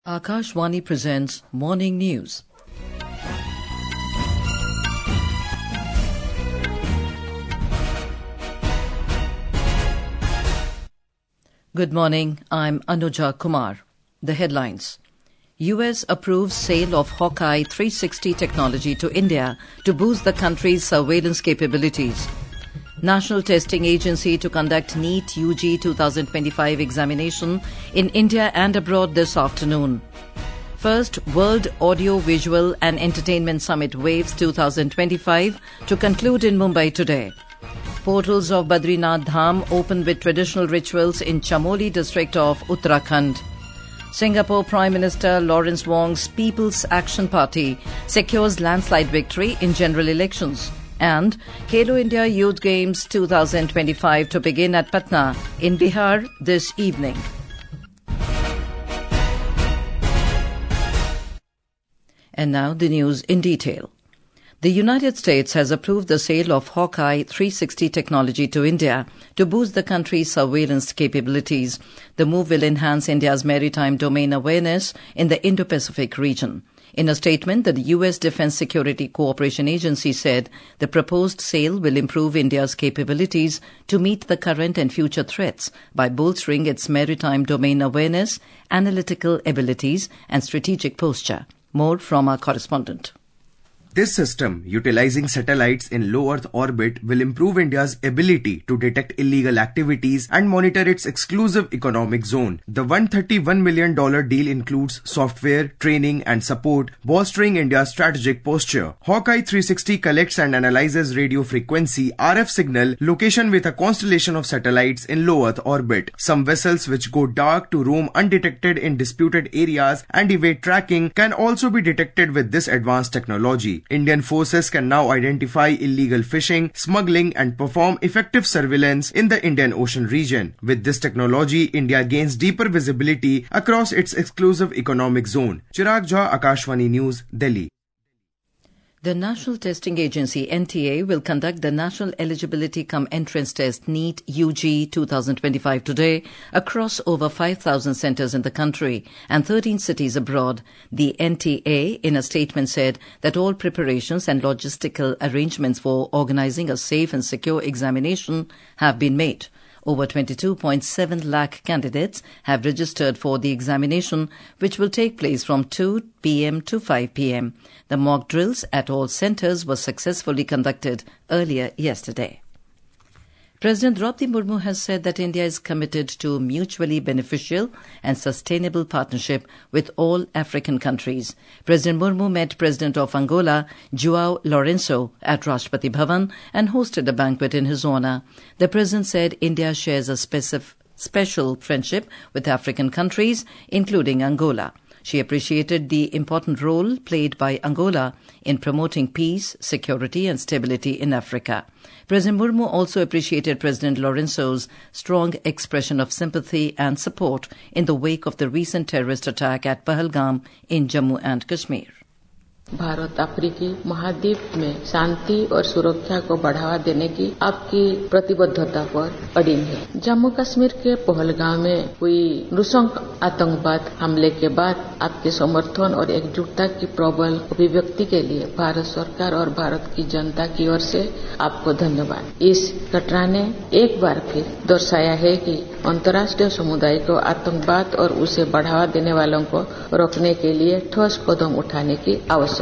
Akashvani presents Morning News. Good morning, I'm Anuja Kumar. The headlines. US approves sale of Hawkeye 360 technology to India to boost the country's surveillance capabilities. National Testing Agency to conduct NEET UG 2025 examination in India and abroad this afternoon. First World Audio Visual and Entertainment Summit Waves 2025 to conclude in Mumbai today. Portals of Badrinath Dham open with traditional rituals in Chamoli district of Uttarakhand. Singapore Prime Minister Lawrence Wong's People's Action Party secures landslide victory in general elections. And Khelo India Youth Games 2025 to begin at Patna in Bihar this evening. And now the news in detail. The United States has approved the sale of Hawkeye 360 technology to India to boost the country's surveillance capabilities. The move will enhance India's maritime domain awareness in the Indo-Pacific region. In a statement, the U.S. Defense Security Cooperation Agency said the proposed sale will improve India's capabilities to meet the current and future threats by bolstering its maritime domain awareness, analytical abilities, and strategic posture. More from our correspondent. This system, utilizing satellites in low Earth orbit, will improve India's ability to detect illegal activities and monitor its exclusive economic zone. The $131 million deal includes software, training and support, bolstering India's strategic posture. Hawkeye 360 collects and analyzes radio frequency RF signal location with a constellation of satellites in low Earth orbit. Some vessels which go dark to roam undetected in disputed areas and evade tracking can also be detected with this advanced technology. Indian forces can now identify illegal fishing, smuggling and perform effective surveillance in the Indian Ocean region. With this technology, India gains deeper visibility across its exclusive economic zone. Chirag Jha, Akashvani News, Delhi. The National Testing Agency NTA will conduct the National Eligibility cum Entrance Test NEET UG 2025 today across over 5,000 centres in the country and 13 cities abroad. The NTA in a statement said that all preparations and logistical arrangements for organising a safe and secure examination have been made. Over 22.7 lakh candidates have registered for the examination, which will take place from 2 p.m. to 5 p.m. The mock drills at all centres were successfully conducted earlier yesterday. President Draupadi Murmu has said that India is committed to mutually beneficial and sustainable partnership with all African countries. President Murmu met President of Angola, João Lourenço, at Rashtrapati Bhavan and hosted a banquet in his honour. The President said India shares a special friendship with African countries, including Angola. She appreciated the important role played by Angola in promoting peace, security and stability in Africa. President Murmu also appreciated President Lourenço's strong expression of sympathy and support in the wake of the recent terrorist attack at Pahalgam in Jammu and Kashmir. Bharat अफ्रीकी महाद्वीप में शांति और सुरक्षा को बढ़ावा देने की आपकी प्रतिबद्धता पर अडिग है। जम्मू कश्मीर के पहलगाम में हुई नृशंस आतंकवाद हमले के बाद आपके समर्थन और एकजुटता की प्रबल अभिव्यक्ति के लिए भारत सरकार और भारत की जनता की ओर से आपको धन्यवाद। इस घटना ने एक बार फिर दर्शाया है कि अंतर्राष्ट्रीय समुदाय को आतंकवाद और उसे बढ़ावा देने वालों को रोकने के लिए ठोस कदम उठाने की आवश्यकता।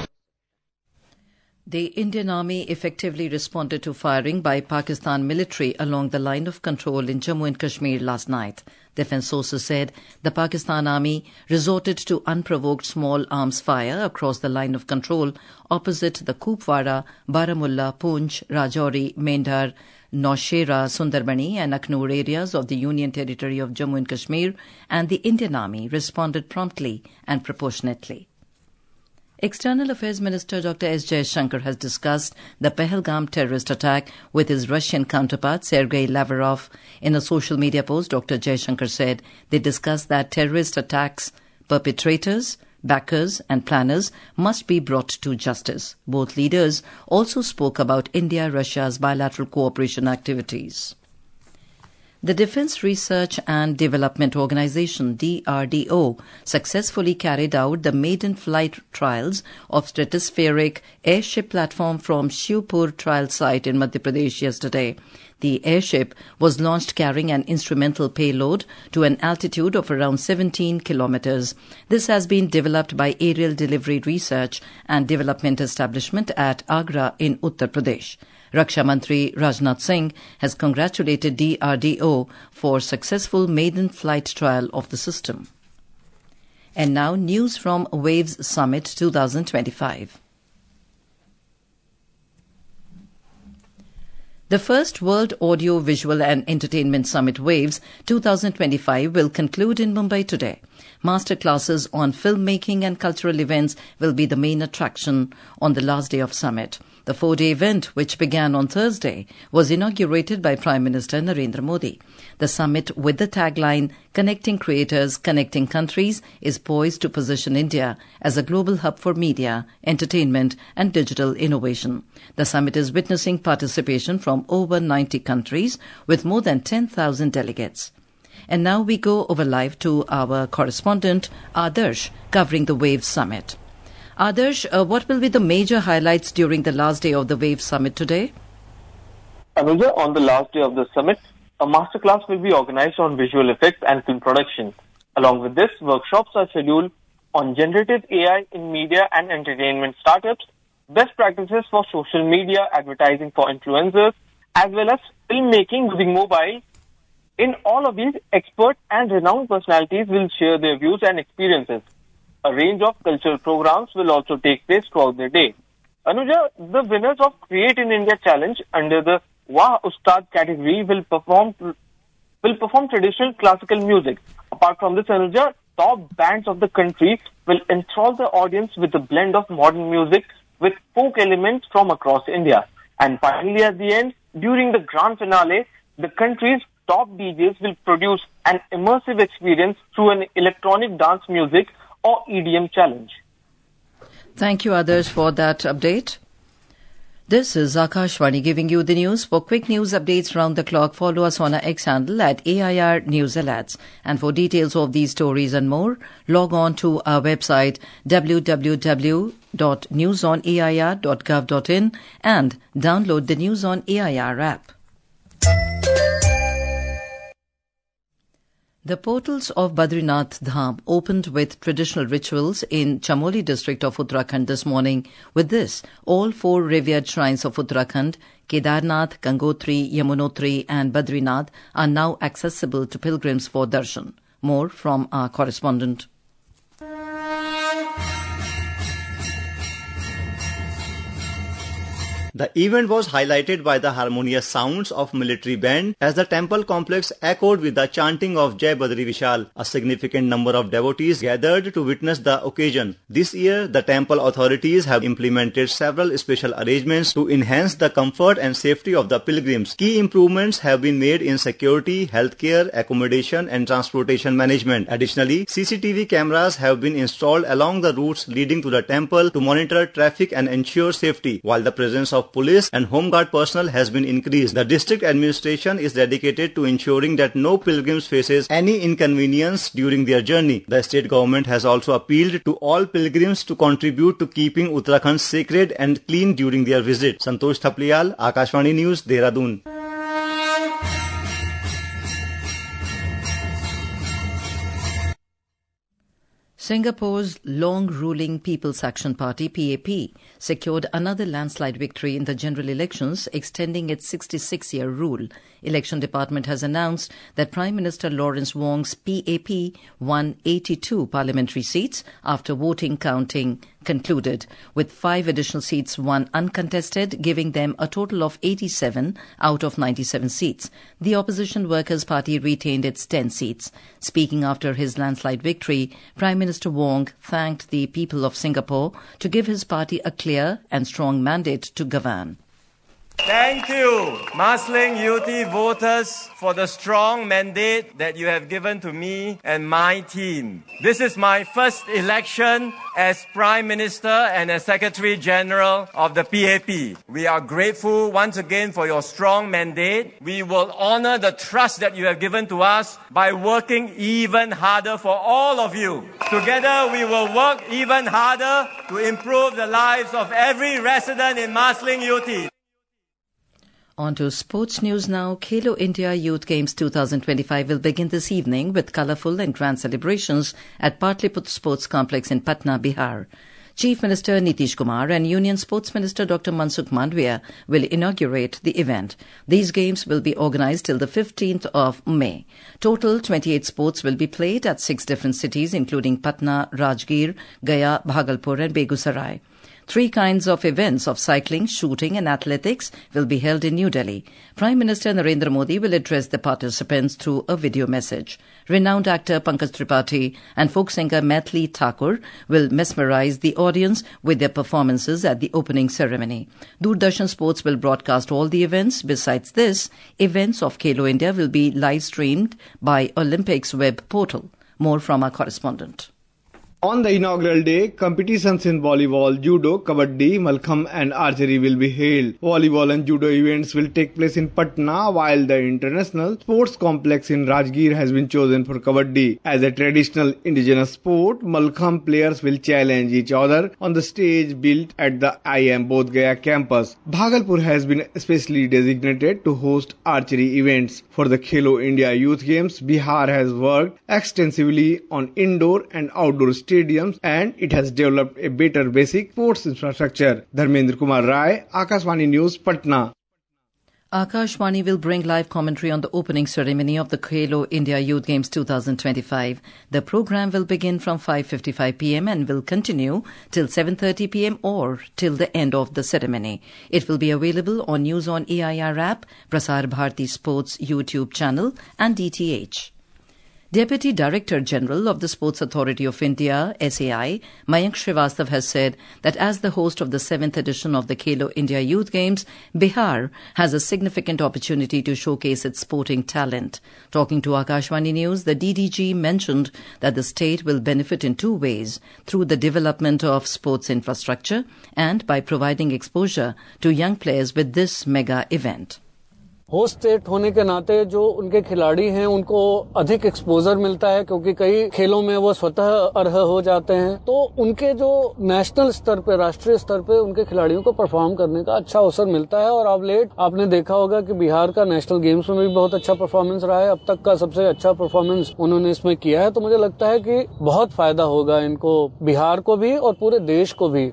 The Indian Army effectively responded to firing by Pakistan military along the line of control in Jammu and Kashmir last night. Defence sources said the Pakistan Army resorted to unprovoked small arms fire across the line of control opposite the Kupwara, Baramulla, Poonch, Rajouri, Mendhar, Naushera, Sundarbani and Aknoor areas of the Union Territory of Jammu and Kashmir, and the Indian Army responded promptly and proportionately. External Affairs Minister Dr. S. Jaishankar has discussed the Pahalgam terrorist attack with his Russian counterpart Sergei Lavrov. In a social media post, Dr. Jaishankar said they discussed that terrorist attacks perpetrators, backers and planners must be brought to justice. Both leaders also spoke about India-Russia's bilateral cooperation activities. The Defence Research and Development Organisation, DRDO, successfully carried out the maiden flight trials of stratospheric airship platform from Shivpur trial site in Madhya Pradesh yesterday. The airship was launched carrying an instrumental payload to an altitude of around 17 kilometers. This has been developed by Aerial Delivery Research and Development Establishment at Agra in Uttar Pradesh. Raksha Mantri Rajnath Singh has congratulated DRDO for successful maiden flight trial of the system. And now news from WAVES Summit 2025. The first World Audio, Visual and Entertainment Summit WAVES 2025 will conclude in Mumbai today. Master classes on filmmaking and cultural events will be the main attraction on the last day of summit. The 4-day event, which began on Thursday, was inaugurated by Prime Minister Narendra Modi. The summit, with the tagline "Connecting Creators, Connecting Countries," is poised to position India as a global hub for media, entertainment and digital innovation. The summit is witnessing participation from over 90 countries with more than 10,000 delegates. And now we go over live to our correspondent, Adarsh, covering the WAVES Summit. Adarsh, what will be the major highlights during the last day of the WAVES Summit today? Anuja, on the last day of the summit, a masterclass will be organized on visual effects and film production. Along with this, workshops are scheduled on generative AI in media and entertainment startups, best practices for social media advertising for influencers, as well as filmmaking using mobile. In all of these, expert and renowned personalities will share their views and experiences. A range of cultural programs will also take place throughout the day. Anuja, the winners of Create in India Challenge under the Wah Ustad category will perform traditional classical music. Apart from this, Anuja, top bands of the country will enthrall the audience with a blend of modern music with folk elements from across India. And finally, at the end, during the grand finale, the country's top DJs will produce an immersive experience through an electronic dance music or EDM challenge. Thank you, Adarsh, for that update. This is Akashvani giving you the news. For quick news updates round the clock, follow us on our X handle at AIR News Alerts. And for details of these stories and more, log on to our website www.newsonair.gov.in and download the News on AIR app. The portals of Badrinath Dham opened with traditional rituals in Chamoli district of Uttarakhand this morning. With this, all 4 revered shrines of Uttarakhand, Kedarnath, Gangotri, Yamunotri and Badrinath, are now accessible to pilgrims for darshan. More from our correspondent. The event was highlighted by the harmonious sounds of military band as the temple complex echoed with the chanting of Jai Badri Vishal. A significant number of devotees gathered to witness the occasion. This year, the temple authorities have implemented several special arrangements to enhance the comfort and safety of the pilgrims. Key improvements have been made in security, healthcare, accommodation and transportation management. Additionally, CCTV cameras have been installed along the routes leading to the temple to monitor traffic and ensure safety, while the presence of police and home guard personnel has been increased. The district administration is dedicated to ensuring that no pilgrims faces any inconvenience during their journey. The state government has also appealed to all pilgrims to contribute to keeping Uttarakhand sacred and clean during their visit. Santosh Thapliyal, Akashvani News, Dehradun. Singapore's long-ruling People's Action Party, PAP, secured another landslide victory in the general elections, extending its 66-year rule. Election Department has announced that Prime Minister Lawrence Wong's PAP won 82 parliamentary seats after voting counting concluded, with 5 additional seats won uncontested, giving them a total of 87 out of 97 seats. The Opposition Workers' Party retained its 10 seats. Speaking after his landslide victory, Prime Minister Wong thanked the people of Singapore to give his party a clear and strong mandate to govern. Thank you, Marsiling UT voters, for the strong mandate that you have given to me and my team. This is my first election as Prime Minister and as Secretary General of the PAP. We are grateful once again for your strong mandate. We will honor the trust that you have given to us by working even harder for all of you. Together, we will work even harder to improve the lives of every resident in Marsiling UT. On to sports news now. Khelo India Youth Games 2025 will begin this evening with colourful and grand celebrations at Patliputra Sports Complex in Patna, Bihar. Chief Minister Nitish Kumar and Union Sports Minister Dr. Mansukh Mandavia will inaugurate the event. These games will be organised till the 15th of May. Total 28 sports will be played at 6 different cities including Patna, Rajgir, Gaya, Bhagalpur and Begusarai. 3 kinds of events of cycling, shooting and athletics will be held in New Delhi. Prime Minister Narendra Modi will address the participants through a video message. Renowned actor Pankaj Tripathi and folk singer Maithili Thakur will mesmerize the audience with their performances at the opening ceremony. Doordarshan Sports will broadcast all the events. Besides this, events of Khelo India will be live streamed by Olympics web portal. More from our correspondent. On the inaugural day, competitions in volleyball, judo, kabaddi, malkham and archery will be held. Volleyball and judo events will take place in Patna, while the International Sports Complex in Rajgir has been chosen for kabaddi. As a traditional indigenous sport, malkham players will challenge each other on the stage built at the IIM Bodh Gaya campus. Bhagalpur has been especially designated to host archery events. For the Khelo India Youth Games, Bihar has worked extensively on indoor and outdoor stadiums and it has developed a better basic sports infrastructure. Dharmendra Kumar Rai, Akashvani News, Patna. Akashvani will bring live commentary on the opening ceremony of the Khelo India Youth Games 2025. The program will begin from 5:55 p.m. and will continue till 7:30 p.m. or till the end of the ceremony. It will be available on News on AIR app, Prasar Bharati Sports YouTube channel and DTH. Deputy Director General of the Sports Authority of India, SAI, Mayank Srivastav has said that as the host of the 7th edition of the Khelo India Youth Games, Bihar has a significant opportunity to showcase its sporting talent. Talking to Akashvani News, the DDG mentioned that the state will benefit in 2 ways, through the development of sports infrastructure and by providing exposure to young players with this mega event. Host state होने के नाते जो उनके खिलाड़ी हैं उनको अधिक exposure मिलता है क्योंकि कई खेलों में वो स्वतः अर्ह हो जाते हैं, तो उनके जो नेशनल स्तर पे, राष्ट्रीय स्तर पे उनके खिलाड़ियों को परफॉर्म करने का अच्छा अवसर मिलता है। और अब लेट आपने देखा होगा कि बिहार का नेशनल गेम्स में भी बहुत अच्छा परफॉर्मेंस रहा है, अब तक का सबसे अच्छा परफॉर्मेंस उन्होंने इसमें किया है, तो मुझे लगता है कि बहुत फायदा होगा इनको, बिहार को भी और पूरे देश को भी।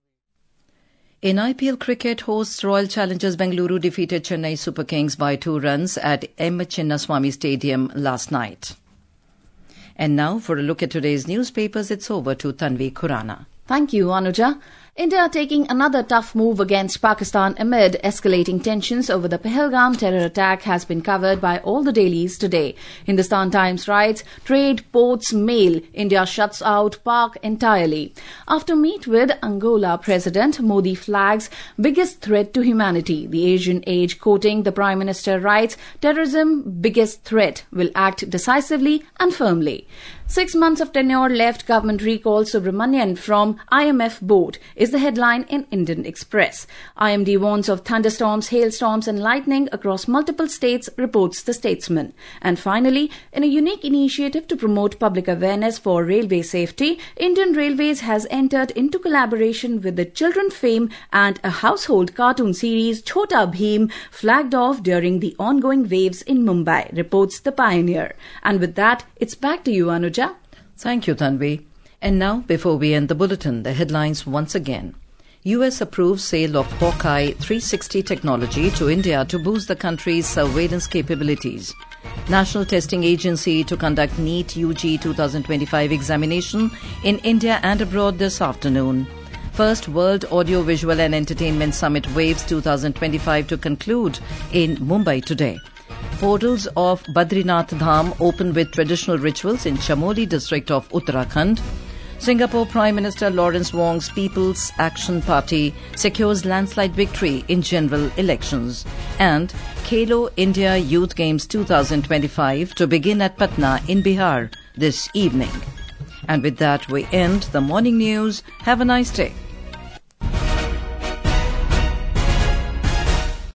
In IPL cricket, hosts Royal Challengers Bengaluru defeated Chennai Super Kings by 2 runs at M. Chinnaswamy Stadium last night. And now, for a look at today's newspapers, it's over to Tanvi Khurana. Thank you, Anuja. India taking another tough move against Pakistan amid escalating tensions over the Pahalgam terror attack has been covered by all the dailies today. Hindustan Times writes, trade, ports, mail, India shuts out Pak entirely. After meet with Angola President, Modi flags biggest threat to humanity. The Asian Age quoting the Prime Minister writes, terrorism biggest threat, will act decisively and firmly. 6 months of tenure left, government recalls Subramanian from IMF board is the headline in Indian Express. IMD warns of thunderstorms, hailstorms and lightning across multiple states, reports the Statesman. And finally, in a unique initiative to promote public awareness for railway safety, Indian Railways has entered into collaboration with the children fame and a household cartoon series Chhota Bheem, flagged off during the ongoing waves in Mumbai, reports the Pioneer. And with that, it's back to you, Anuja. Thank you, Tanvi. And now, before we end the bulletin, the headlines once again. US approves sale of Hawkeye 360 technology to India to boost the country's surveillance capabilities. National Testing Agency to conduct NEET UG 2025 examination in India and abroad this afternoon. First World Audio Visual and Entertainment Summit Waves 2025 to conclude in Mumbai today. Portals of Badrinath Dham open with traditional rituals in Chamoli district of Uttarakhand. Singapore Prime Minister Lawrence Wong's People's Action Party secures landslide victory in general elections. And Khelo India Youth Games 2025 to begin at Patna in Bihar this evening. And with that, we end the morning news. Have a nice day.